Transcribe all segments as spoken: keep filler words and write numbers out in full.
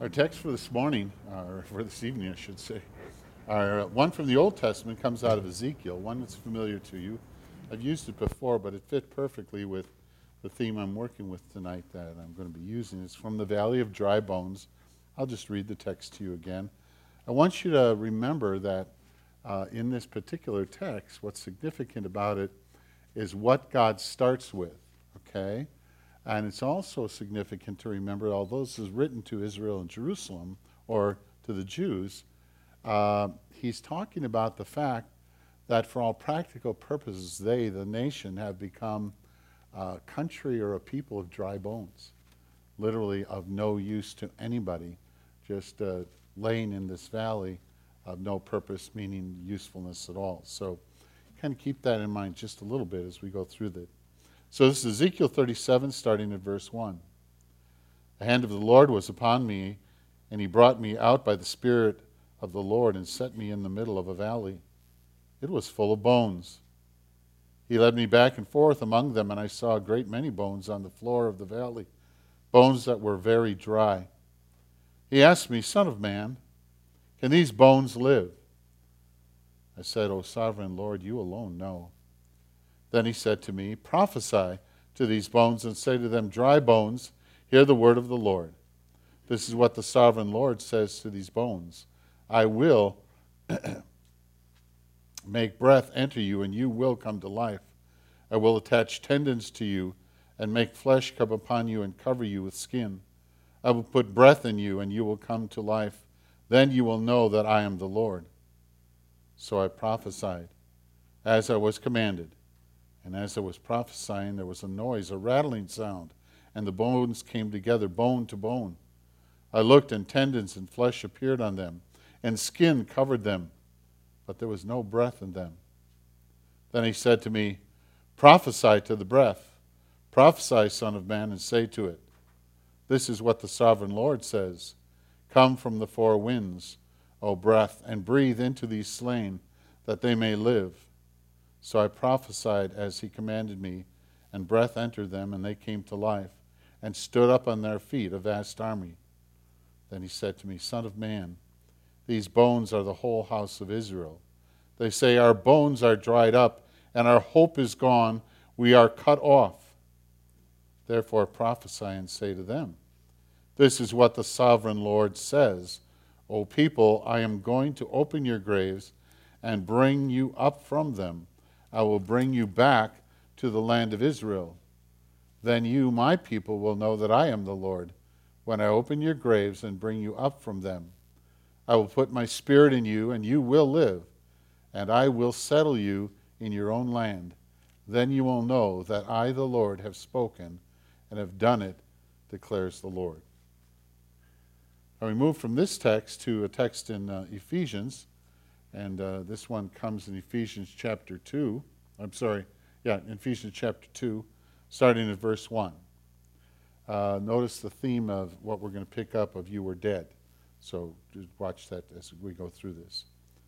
Our text for this morning, or for this evening, I should say, our one from the Old Testament comes out of Ezekiel, one that's familiar to you. I've used it before, but it fit perfectly with the theme I'm working with tonight that I'm going to be using. It's from the Valley of Dry Bones. I'll just read the text to you again. I want you to remember that uh, in this particular text, what's significant about it is what God starts with, okay? And it's also significant to remember, although this is written to Israel and Jerusalem, or to the Jews, uh, he's talking about the fact that for all practical purposes, they, the nation, have become a country or a people of dry bones, literally of no use to anybody, just uh, laying in this valley of no purpose, meaning usefulness at all. So kind of keep that in mind just a little bit as we go through the. So this is Ezekiel thirty-seven, starting at verse one. The hand of the Lord was upon me, and he brought me out by the Spirit of the Lord and set me in the middle of a valley. It was full of bones. He led me back and forth among them, and I saw a great many bones on the floor of the valley, bones that were very dry. He asked me, Son of man, can these bones live? I said, O sovereign Lord, you alone know. Then he said to me, Prophesy to these bones and say to them, Dry bones, hear the word of the Lord. This is what the sovereign Lord says to these bones. I will make breath enter you, and you will come to life. I will attach tendons to you and make flesh come upon you and cover you with skin. I will put breath in you, and you will come to life. Then you will know that I am the Lord. So I prophesied as I was commanded. And as I was prophesying, there was a noise, a rattling sound, and the bones came together, bone to bone. I looked, and tendons and flesh appeared on them, and skin covered them, but there was no breath in them. Then he said to me, Prophesy to the breath. Prophesy, Son of man, and say to it, This is what the sovereign Lord says. Come from the four winds, O breath, and breathe into these slain, that they may live. So I prophesied as he commanded me, and breath entered them, and they came to life, and stood up on their feet, a vast army. Then he said to me, Son of man, these bones are the whole house of Israel. They say, Our bones are dried up, and our hope is gone. We are cut off. Therefore prophesy and say to them, This is what the sovereign Lord says. O people, I am going to open your graves and bring you up from them. I will bring you back to the land of Israel. Then you, my people, will know that I am the Lord, when I open your graves and bring you up from them. I will put my spirit in you, and you will live, and I will settle you in your own land. Then you will know that I, the Lord, have spoken and have done it, declares the Lord. Now we move from this text to a text in uh, Ephesians. And uh, this one comes in Ephesians chapter two. I'm sorry, yeah, in Ephesians chapter two, starting at verse one. Uh, notice the theme of what we're going to pick up of you were dead. So just watch that as we go through this.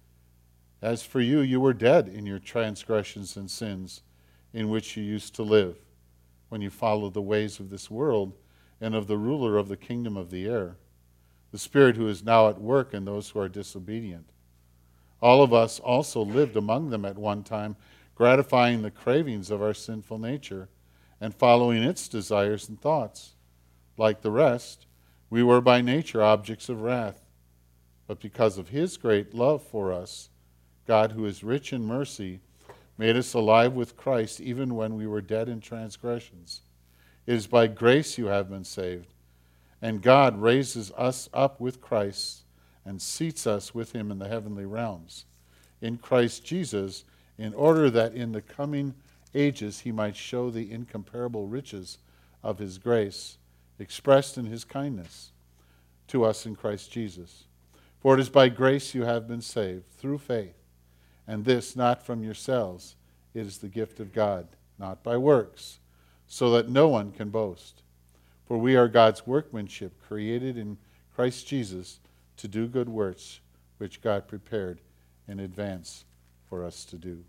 As for you, you were dead in your transgressions and sins in which you used to live, when you followed the ways of this world and of the ruler of the kingdom of the air, the spirit who is now at work in those who are disobedient. All of us also lived among them at one time, gratifying the cravings of our sinful nature and following its desires and thoughts. Like the rest, we were by nature objects of wrath. But because of his great love for us, God, who is rich in mercy, made us alive with Christ even when we were dead in transgressions. It is by grace you have been saved. And God raises us up with Christ and seats us with him in the heavenly realms, in Christ Jesus, in order that in the coming ages he might show the incomparable riches of his grace, expressed in his kindness to us in Christ Jesus. For it is by grace you have been saved, through faith, and this not from yourselves. It is the gift of God, not by works, so that no one can boast. For we are God's workmanship, created in Christ Jesus, to do good works which God prepared in advance for us to do.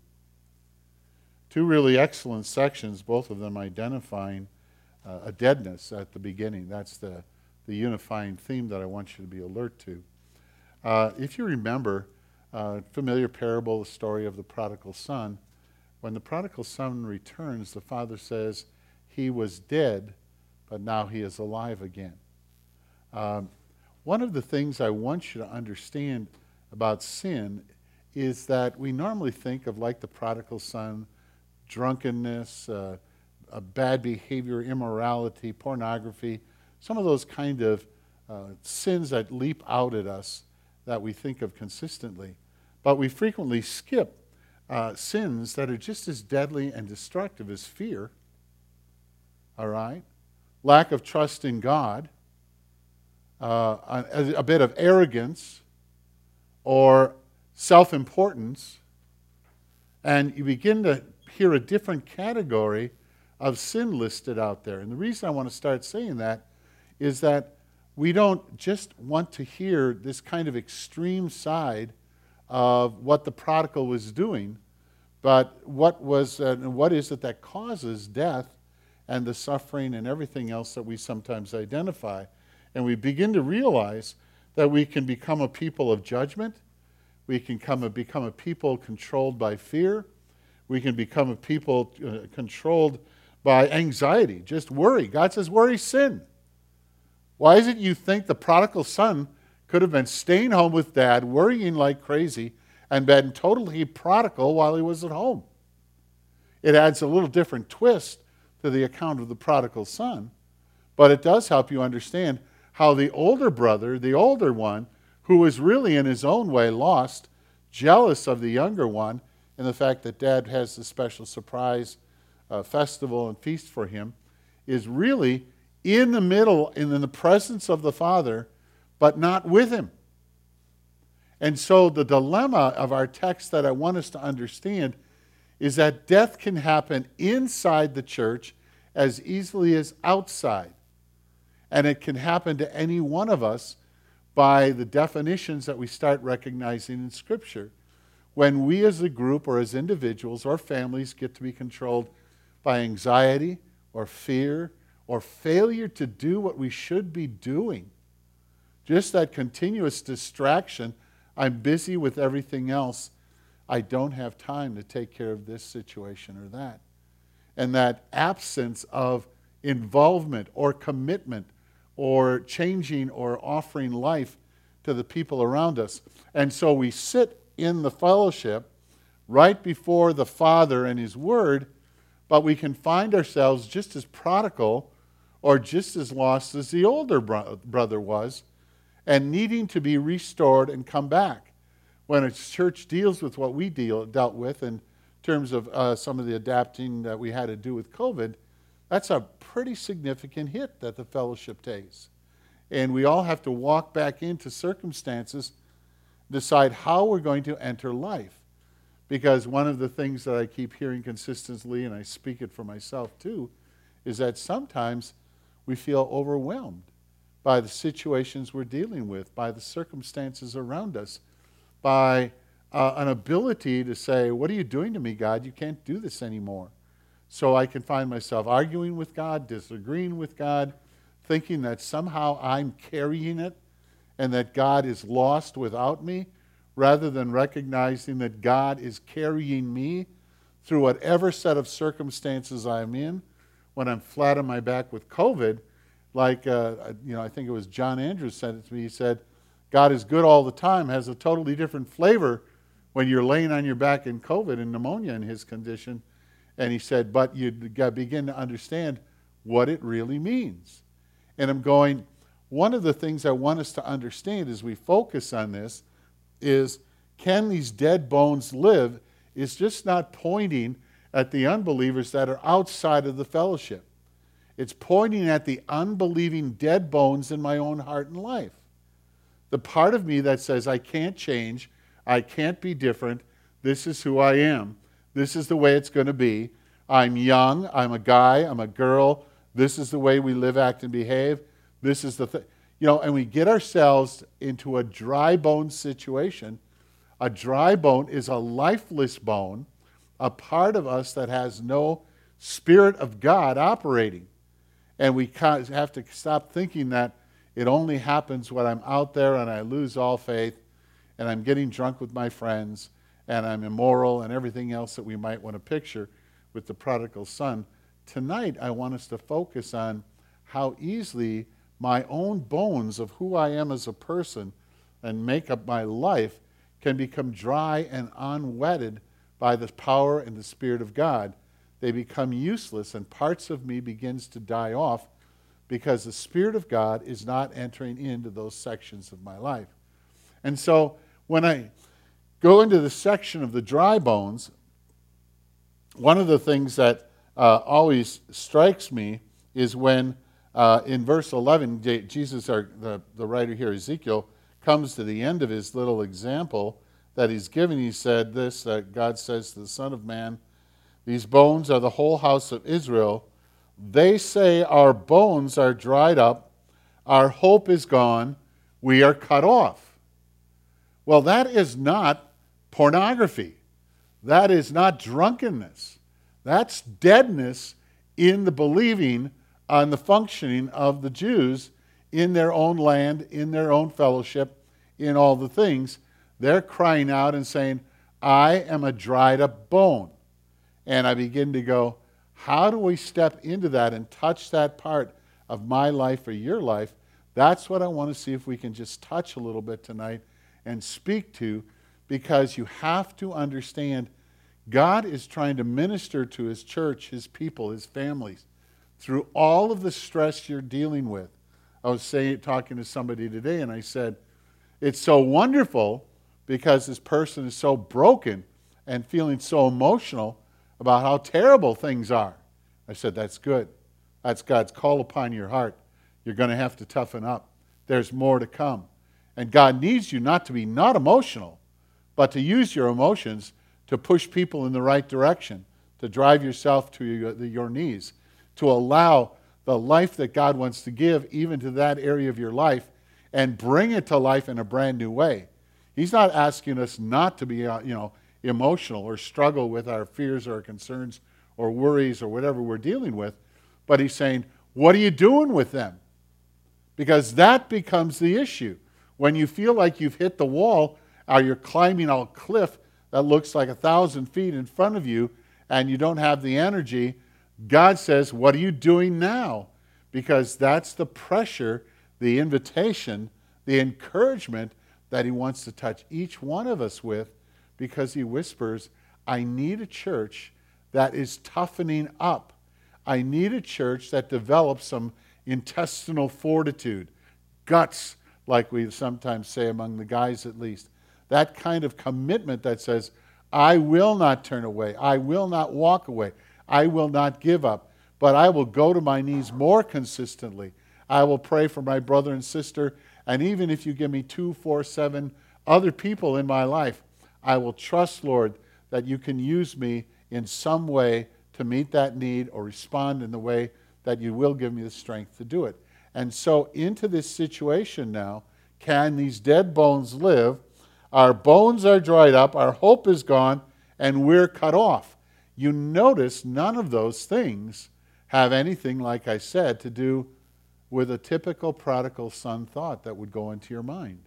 Two really excellent sections, both of them identifying uh, a deadness at the beginning. That's the the unifying theme that I want you to be alert to. Uh, if you remember, uh, familiar parable, the story of the prodigal son, when the prodigal son returns, the father says, he was dead, but now he is alive again. Um, one of the things I want you to understand about sin is that we normally think of, like the prodigal son, drunkenness, uh, a bad behavior, immorality, pornography, some of those kind of uh, sins that leap out at us that we think of consistently. But we frequently skip uh, sins that are just as deadly and destructive as fear, all right? Lack of trust in God, uh, a, a bit of arrogance, or self-importance, and you begin to hear a different category of sin listed out there. And the reason I want to start saying that is that we don't just want to hear this kind of extreme side of what the prodigal was doing, but what was uh, and what is it that causes death and the suffering and everything else that we sometimes identify. And we begin to realize that we can become a people of judgment. We can come a, become a people controlled by fear. We can become a people uh, controlled by anxiety, just worry. God says worry sin. Why is it you think the prodigal son could have been staying home with dad, worrying like crazy, and been totally prodigal while he was at home? It adds a little different twist to the account of the prodigal son, but it does help you understand how the older brother, the older one, who was really in his own way lost, jealous of the younger one, and the fact that dad has this special surprise uh, festival and feast for him, is really in the middle, in the presence of the father, but not with him. And so the dilemma of our text that I want us to understand is that death can happen inside the church as easily as outside. And it can happen to any one of us by the definitions that we start recognizing in Scripture. When we as a group or as individuals or families get to be controlled by anxiety or fear or failure to do what we should be doing, just that continuous distraction, I'm busy with everything else, I don't have time to take care of this situation or that. And that absence of involvement or commitment or changing or offering life to the people around us. And so we sit in the fellowship right before the Father and His Word, but we can find ourselves just as prodigal or just as lost as the older bro- brother was, and needing to be restored and come back. When a church deals with what we deal, dealt with in terms of uh, some of the adapting that we had to do with COVID, that's a pretty significant hit that the fellowship takes. And we all have to walk back into circumstances, decide how we're going to enter life. Because one of the things that I keep hearing consistently, and I speak it for myself too, is that sometimes we feel overwhelmed by the situations we're dealing with, by the circumstances around us, by uh, an ability to say, what are you doing to me, God? You can't do this anymore. So I can find myself arguing with God, disagreeing with God, thinking that somehow I'm carrying it and that God is lost without me, rather than recognizing that God is carrying me through whatever set of circumstances I'm in. When I'm flat on my back with COVID, like, uh, you know, I think it was John Andrews said it to me, he said, God is good all the time, has a totally different flavor when you're laying on your back in COVID and pneumonia in his condition. And he said, but you begin to understand what it really means. And I'm going, one of the things I want us to understand as we focus on this is, can these dead bones live? Is just not pointing at the unbelievers that are outside of the fellowship. It's pointing at the unbelieving dead bones in my own heart and life. The part of me that says, I can't change, I can't be different, this is who I am, this is the way it's going to be, I'm young, I'm a guy, I'm a girl, this is the way we live, act, and behave, this is the thing. You know, and we get ourselves into a dry bone situation. A dry bone is a lifeless bone, a part of us that has no Spirit of God operating. And we have to stop thinking that It only happens when I'm out there and I lose all faith and I'm getting drunk with my friends and I'm immoral and everything else that we might want to picture with the prodigal son. Tonight, I want us to focus on how easily my own bones of who I am as a person and make up my life can become dry and unwedded by the power and the Spirit of God. They become useless and parts of me begins to die off because the Spirit of God is not entering into those sections of my life. And so when I go into the section of the dry bones, one of the things that uh, always strikes me is when uh, in verse eleven, Jesus, our, the, the writer here, Ezekiel, comes to the end of his little example that he's given. He said this, that God says to the Son of Man, these bones are the whole house of Israel. They say our bones are dried up, our hope is gone, we are cut off. Well, that is not pornography. That is not drunkenness. That's deadness in the believing on the functioning of the Jews in their own land, in their own fellowship, in all the things. They're crying out and saying, I am a dried up bone. And I begin to go, how do we step into that and touch that part of my life or your life? That's what I want to see if we can just touch a little bit tonight and speak to, because you have to understand God is trying to minister to his church, his people, his families, through all of the stress you're dealing with. I was saying, talking to somebody today, and I said, it's so wonderful because this person is so broken and feeling so emotional about how terrible things are. I said, that's good. That's God's call upon your heart. You're going to have to toughen up. There's more to come. And God needs you not to be not emotional, but to use your emotions to push people in the right direction, to drive yourself to your, your knees, to allow the life that God wants to give even to that area of your life and bring it to life in a brand new way. He's not asking us not to be, uh, you know, emotional or struggle with our fears or concerns or worries or whatever we're dealing with, but he's saying, what are you doing with them? Because that becomes the issue. When you feel like you've hit the wall or you're climbing a cliff that looks like a thousand feet in front of you and you don't have the energy, God says, what are you doing now? Because that's the pressure, the invitation, the encouragement that he wants to touch each one of us with, because he whispers, I need a church that is toughening up. I need a church that develops some intestinal fortitude, guts, like we sometimes say among the guys at least. That kind of commitment that says, I will not turn away. I will not walk away. I will not give up. But I will go to my knees more consistently. I will pray for my brother and sister. And even if you give me two, four, seven other people in my life, I will trust, Lord, that you can use me in some way to meet that need or respond in the way that you will give me the strength to do it. And so into this situation now, can these dead bones live? Our bones are dried up, our hope is gone, and we're cut off. You notice none of those things have anything, like I said, to do with a typical prodigal son thought that would go into your mind.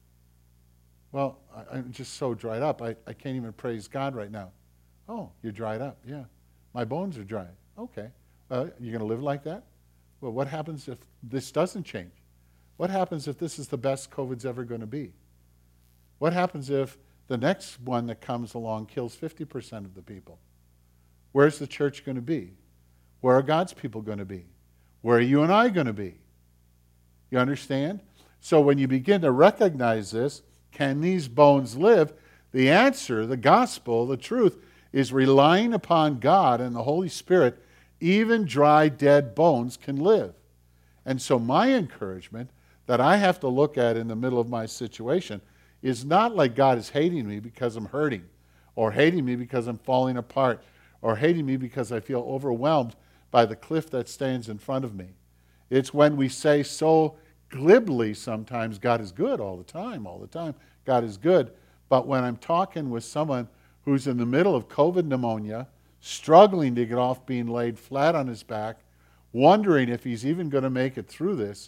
Well, I, I'm just so dried up, I, I can't even praise God right now. Oh, you're dried up, yeah. My bones are dry. Okay. Uh, you're going to live like that? Well, what happens if this doesn't change? What happens if this is the best COVID's ever going to be? What happens if the next one that comes along kills fifty percent of the people? Where's the church going to be? Where are God's people going to be? Where are you and I going to be? You understand? So when you begin to recognize this, can these bones live? The answer, the gospel, the truth, is relying upon God and the Holy Spirit. Even dry, dead bones can live. And so my encouragement that I have to look at in the middle of my situation is not like God is hating me because I'm hurting, or hating me because I'm falling apart, or hating me because I feel overwhelmed by the cliff that stands in front of me. It's when we say so glibly sometimes, God is good all the time, all the time, God is good. But when I'm talking with someone who's in the middle of COVID pneumonia, struggling to get off being laid flat on his back, wondering if he's even going to make it through this,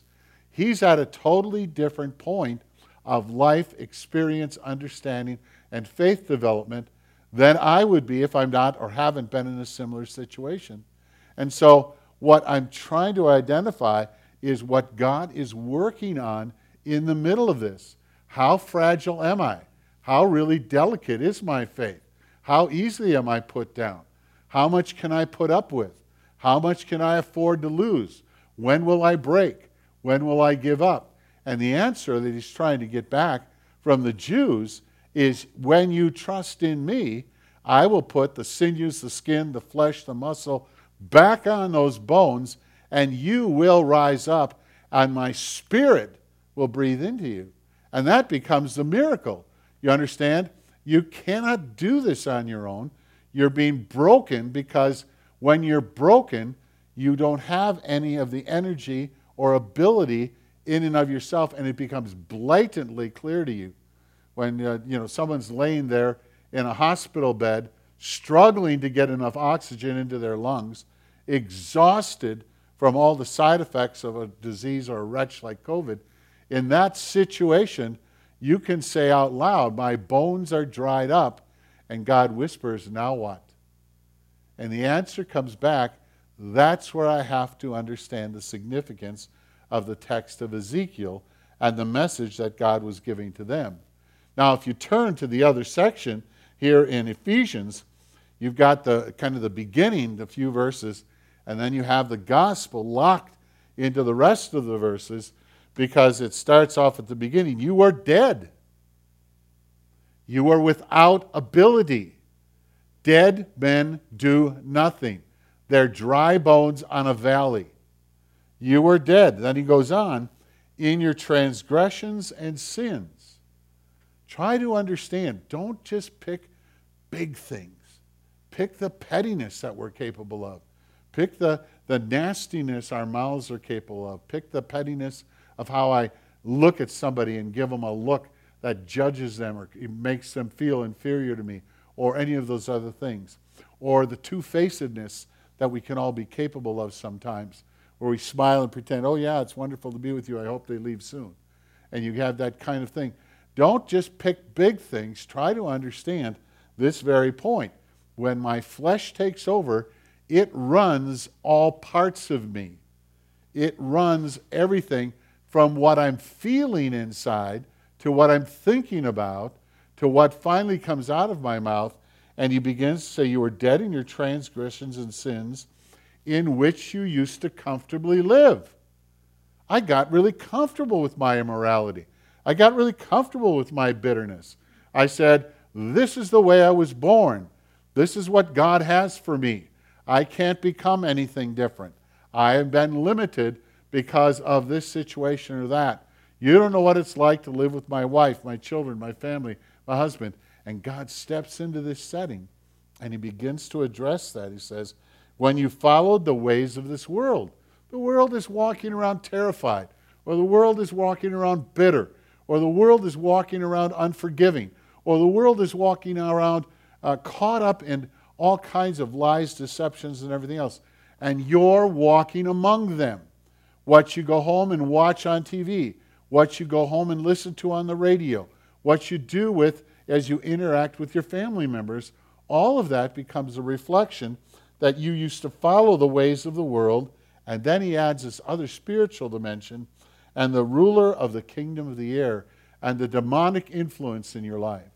He's at a totally different point of life experience, understanding, and faith development than I would be if I'm not or haven't been in a similar situation. And so what I'm trying to identify is what God is working on in the middle of this. How fragile am I? How really delicate is my faith? How easily am I put down? How much can I put up with? How much can I afford to lose? When will I break? When will I give up? And the answer that he's trying to get back from the Jews is, when you trust in me, I will put the sinews, the skin, the flesh, the muscle back on those bones, and you will rise up, and my spirit will breathe into you. And that becomes the miracle. You understand? You cannot do this on your own. You're being broken, because when you're broken, you don't have any of the energy or ability in and of yourself, and it becomes blatantly clear to you. When uh, you know someone's laying there in a hospital bed, struggling to get enough oxygen into their lungs, exhausted from all the side effects of a disease or a wretch like COVID, in that situation, you can say out loud, my bones are dried up, and God whispers, now what? And the answer comes back, that's where I have to understand the significance of the text of Ezekiel and the message that God was giving to them. Now, if you turn to the other section here in Ephesians, you've got the kind of the beginning, the few verses, and then you have the gospel locked into the rest of the verses, because it starts off at the beginning. You were dead. You were without ability. Dead men do nothing. They're dry bones on a valley. You were dead. Then he goes on, in your transgressions and sins. Try to understand. Don't just pick big things. Pick the pettiness that we're capable of. Pick the, the nastiness our mouths are capable of. Pick the pettiness of how I look at somebody and give them a look that judges them or makes them feel inferior to me, or any of those other things. Or the two-facedness that we can all be capable of sometimes, where we smile and pretend, oh yeah, it's wonderful to be with you, I hope they leave soon. And you have that kind of thing. Don't just pick big things. Try to understand this very point. When my flesh takes over, it runs all parts of me. It runs everything from what I'm feeling inside to what I'm thinking about to what finally comes out of my mouth. And he begins to say, you were dead in your transgressions and sins in which you used to comfortably live. I got really comfortable with my immorality. I got really comfortable with my bitterness. I said, this is the way I was born. This is what God has for me. I can't become anything different. I have been limited because of this situation or that. You don't know what it's like to live with my wife, my children, my family, my husband. And God steps into this setting, and he begins to address that. He says, when you followed the ways of this world, the world is walking around terrified, or the world is walking around bitter, or the world is walking around unforgiving, or the world is walking around uh, caught up in all kinds of lies, deceptions, and everything else. And you're walking among them. What you go home and watch on T V, what you go home and listen to on the radio, what you do with as you interact with your family members, all of that becomes a reflection that you used to follow the ways of the world. And then he adds this other spiritual dimension, and the ruler of the kingdom of the air, and the demonic influence in your life.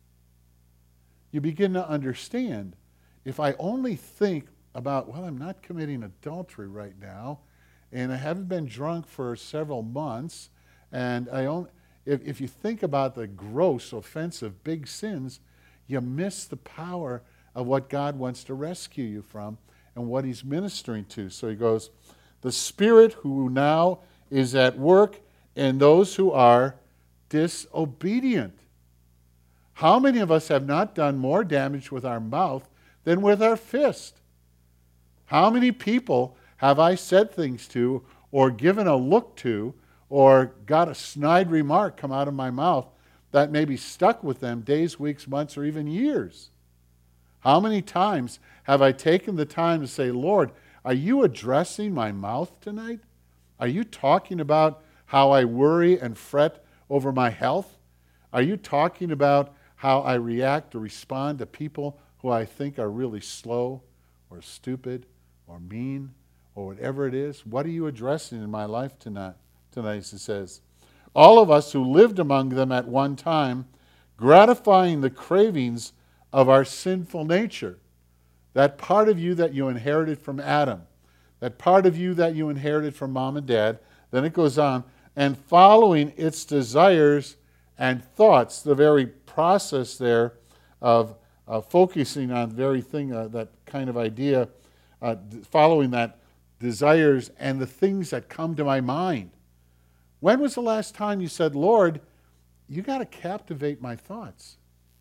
You begin to understand, if I only think about, well, I'm not committing adultery right now, and I haven't been drunk for several months, and I only, if, if you think about the gross, offensive, big sins, you miss the power of what God wants to rescue you from and what he's ministering to. So he goes, the Spirit who now is at work in those who are disobedient. How many of us have not done more damage with our mouth than with our fist? How many people have I said things to, or given a look to, or got a snide remark come out of my mouth that maybe stuck with them days, weeks, months, or even years? How many times have I taken the time to say, Lord, are you addressing my mouth tonight? Are you talking about how I worry and fret over my health? Are you talking about how I react or respond to people who I think are really slow or stupid or mean or whatever it is? What are you addressing in my life tonight? Tonight, he says, all of us who lived among them at one time, gratifying the cravings of our sinful nature, that part of you that you inherited from Adam, that part of you that you inherited from mom and dad. Then it goes on, and following its desires and thoughts, the very process there of uh, focusing on the very thing, uh, that kind of idea, uh, d- following that desires and the things that come to my mind. When was the last time you said, Lord, you got to captivate my thoughts?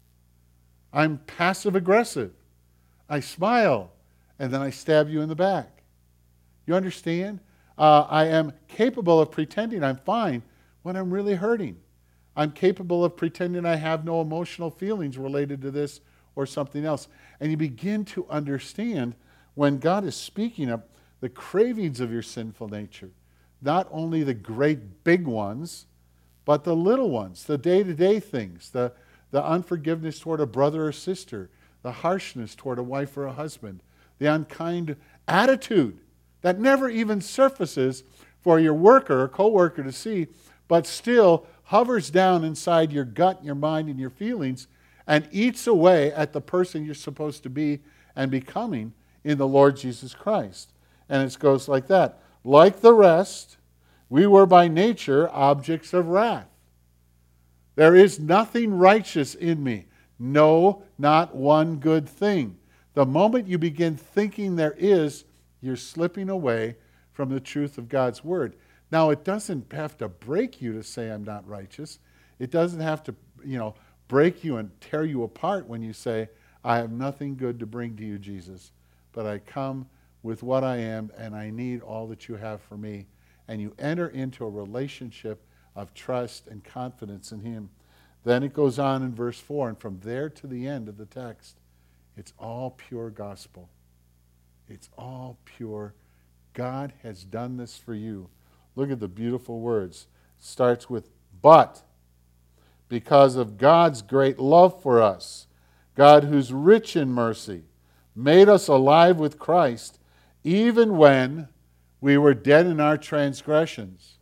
I'm passive aggressive. I smile, and then I stab you in the back. You understand? Uh, I am capable of pretending I'm fine when I'm really hurting. I'm capable of pretending I have no emotional feelings related to this or something else. And you begin to understand when God is speaking of the cravings of your sinful nature, not only the great big ones, but the little ones, the day-to-day things, the, the unforgiveness toward a brother or sister, the harshness toward a wife or a husband, the unkind attitude that never even surfaces for your worker or co-worker to see, but still hovers down inside your gut, your mind, and your feelings and eats away at the person you're supposed to be and becoming in the Lord Jesus Christ. And it goes like that. Like the rest, we were by nature objects of wrath. There is nothing righteous in me. No, not one good thing. The moment you begin thinking there is, you're slipping away from the truth of God's Word. Now, it doesn't have to break you to say I'm not righteous. It doesn't have to, you know, break you and tear you apart when you say, I have nothing good to bring to you, Jesus, but I come with what I am and I need all that you have for me. And you enter into a relationship of trust and confidence in Him. Then it goes on in verse four, and from there to the end of the text, it's all pure gospel. It's all pure. God has done this for you. Look at the beautiful words. It starts with, but because of God's great love for us, God who's rich in mercy, made us alive with Christ, even when we were dead in our transgressions.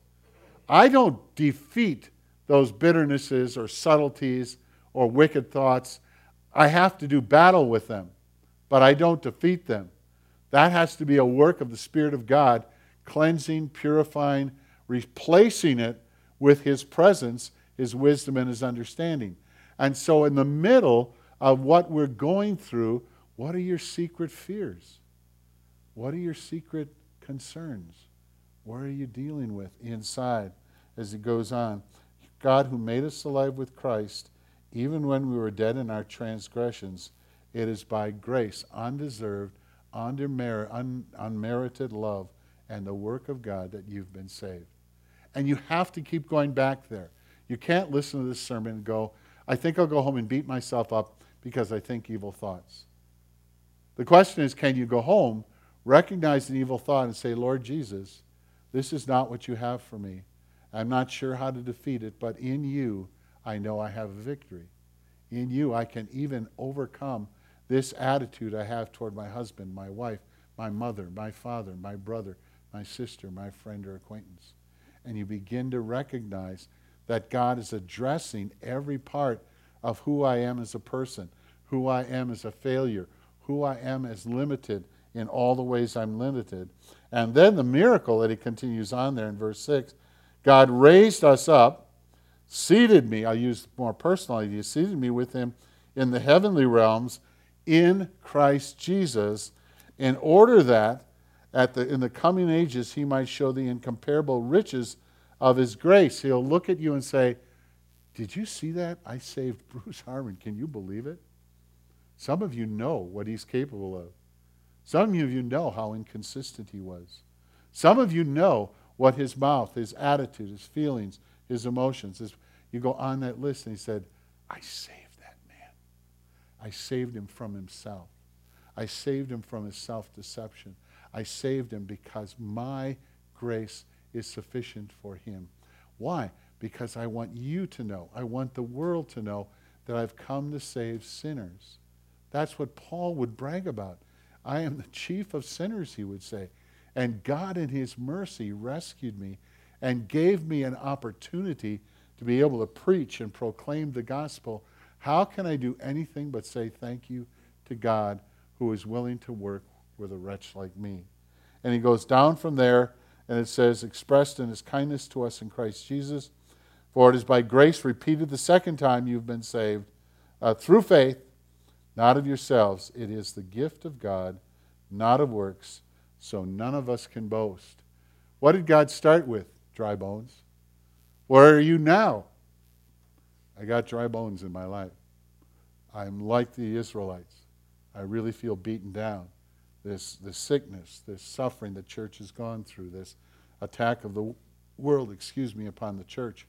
I don't defeat those bitternesses or subtleties or wicked thoughts. I have to do battle with them, but I don't defeat them. That has to be a work of the Spirit of God, cleansing, purifying, replacing it with His presence, His wisdom, and His understanding. And so in the middle of what we're going through, what are your secret fears? What are your secret concerns? What are you dealing with inside as it goes on? God who made us alive with Christ, even when we were dead in our transgressions, it is by grace, undeserved, undemerit, un, unmerited love, and the work of God that you've been saved. And you have to keep going back there. You can't listen to this sermon and go, I think I'll go home and beat myself up because I think evil thoughts. The question is, can you go home, recognize an evil thought, and say, Lord Jesus, this is not what you have for me. I'm not sure how to defeat it, but in you, I know I have a victory. In you, I can even overcome this attitude I have toward my husband, my wife, my mother, my father, my brother, my sister, my friend or acquaintance. And you begin to recognize that God is addressing every part of who I am as a person, who I am as a failure, who I am as limited in all the ways I'm limited. And then the miracle that he continues on there in verse six, God raised us up, seated me, I'll use more personal ideas, seated me with him in the heavenly realms in Christ Jesus, in order that at the in the coming ages he might show the incomparable riches of his grace. He'll look at you and say, did you see that? I saved Bruce Harmon. Can you believe it? Some of you know what he's capable of. Some of you know how inconsistent he was. Some of you know what his mouth, his attitude, his feelings, his emotions. His, you go on that list and he said, I saved that man. I saved him from himself. I saved him from his self-deception. I saved him because my grace is sufficient for him. Why? Because I want you to know, I want the world to know that I've come to save sinners. That's what Paul would brag about. I am the chief of sinners, he would say. And God in his mercy rescued me and gave me an opportunity to be able to preach and proclaim the gospel. How can I do anything but say thank you to God who is willing to work with a wretch like me? And he goes down from there, and it says, expressed in his kindness to us in Christ Jesus, for it is by grace repeated the second time you've been saved, uh, through faith, not of yourselves. It is the gift of God, not of works, so none of us can boast. What did God start with? Dry bones. Where are you now? I got dry bones in my life. I'm like the Israelites. I really feel beaten down. This, this sickness, this suffering the church has gone through, this attack of the world, excuse me, upon the church,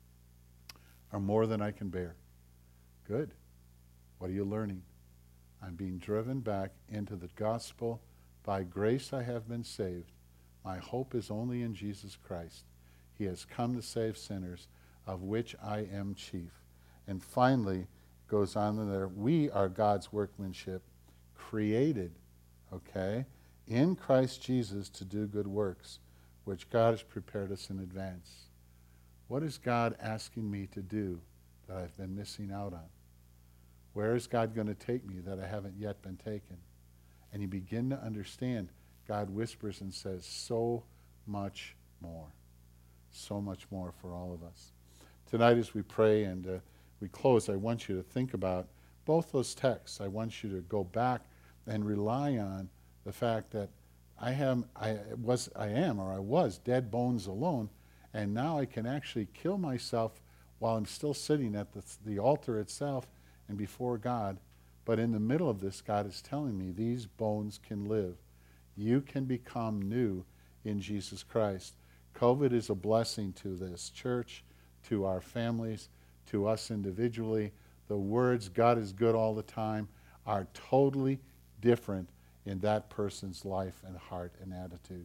are more than I can bear. Good. What are you learning? I'm being driven back into the gospel. By grace I have been saved. My hope is only in Jesus Christ. He has come to save sinners, of which I am chief. And finally, goes on in there, we are God's workmanship, created, okay, in Christ Jesus to do good works, which God has prepared us in advance. What is God asking me to do that I've been missing out on? Where is God going to take me that I haven't yet been taken? And you begin to understand, God whispers and says, so much more. So much more for all of us. Tonight as we pray and uh, we close, I want you to think about both those texts. I want you to go back and rely on the fact that I am, I was, I am, or I was dead bones alone, and now I can actually kill myself while I'm still sitting at the, the altar itself and before God. But in the middle of this, God is telling me these bones can live. You can become new in Jesus Christ. COVID is a blessing to this church, to our families, to us individually. The words, God is good all the time, are totally different in that person's life and heart and attitude.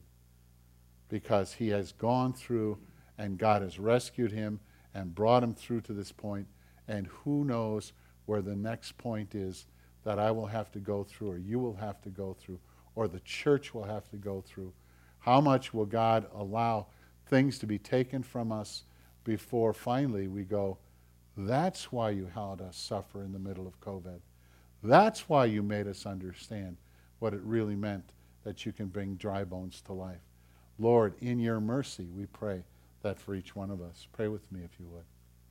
Because he has gone through and God has rescued him and brought him through to this point. And who knows where the next point is that I will have to go through, or you will have to go through, or the church will have to go through. How much will God allow things to be taken from us before finally we go, that's why you had us suffer in the middle of COVID. That's why you made us understand what it really meant that you can bring dry bones to life. Lord, in your mercy, we pray that for each one of us. Pray with me if you would.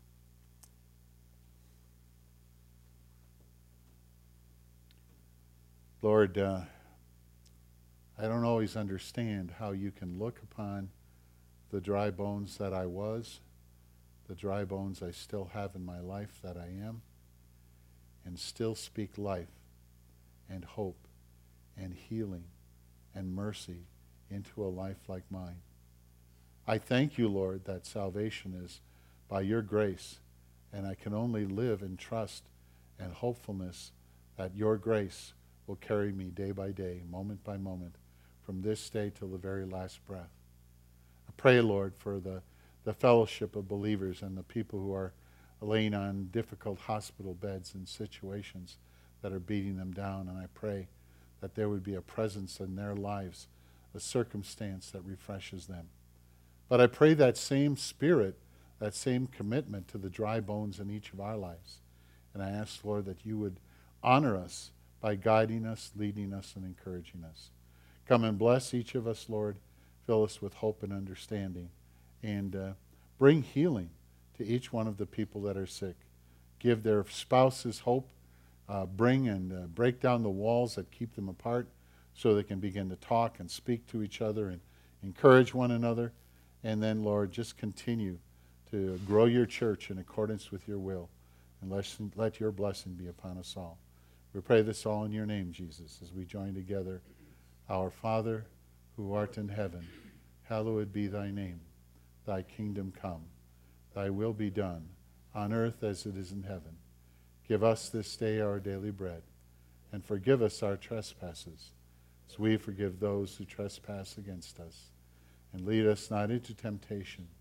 Lord, uh, I don't always understand how you can look upon the dry bones that I was, the dry bones I still have in my life that I am, and still speak life and hope and healing and mercy into a life like mine. I thank you, Lord, that salvation is by your grace, and I can only live in trust and hopefulness that your grace will carry me day by day, moment by moment, from this day till the very last breath. I pray, Lord, for the, the fellowship of believers and the people who are laying on difficult hospital beds and situations that are beating them down, and I pray that there would be a presence in their lives, a circumstance that refreshes them. But I pray that same spirit, that same commitment to the dry bones in each of our lives. And I ask, Lord, that you would honor us by guiding us, leading us, and encouraging us. Come and bless each of us, Lord. Fill us with hope and understanding. And uh, bring healing to each one of the people that are sick. Give their spouses hope. Uh, bring and uh, break down the walls that keep them apart so they can begin to talk and speak to each other and encourage one another. And then, Lord, just continue to grow your church in accordance with your will. And let, let your blessing be upon us all. We pray this all in your name, Jesus, as we join together. Our Father, who art in heaven, hallowed be thy name. Thy kingdom come. Thy will be done, on earth as it is in heaven. Give us this day our daily bread, and forgive us our trespasses, as we forgive those who trespass against us. And lead us not into temptation,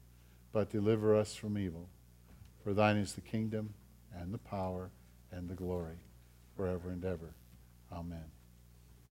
but deliver us from evil. For thine is the kingdom, and the power, and the glory, forever and ever. Amen.